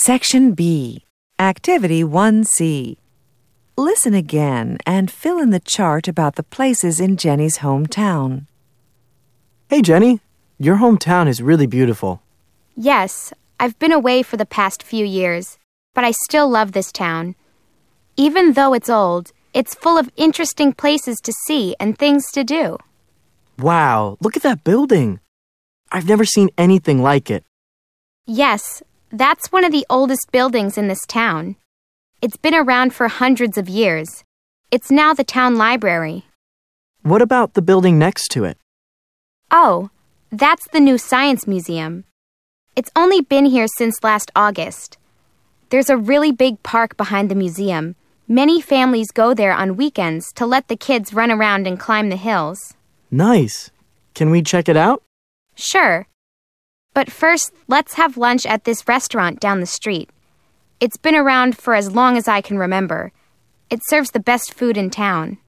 Section B, Activity 1C. Listen again and fill in the chart about the places in Jenny's hometown. Hey, Jenny, your hometown is really beautiful. Yes, I've been away for the past few years, but I still love this town. Even though it's old, it's full of interesting places to see and things to do. Wow, look at that building. I've never seen anything like it. Yes, that's one of the oldest buildings in this town. It's been around for hundreds of years. It's now the town library. What about the building next to it? Oh, that's the new Science Museum. It's only been here since last August. There's a really big park behind the museum. Many families go there on weekends to let the kids run around and climb the hills. Nice. Can we check it out? Sure. But first, let's have lunch at this restaurant down the street. It's been around for as long as I can remember. It serves the best food in town.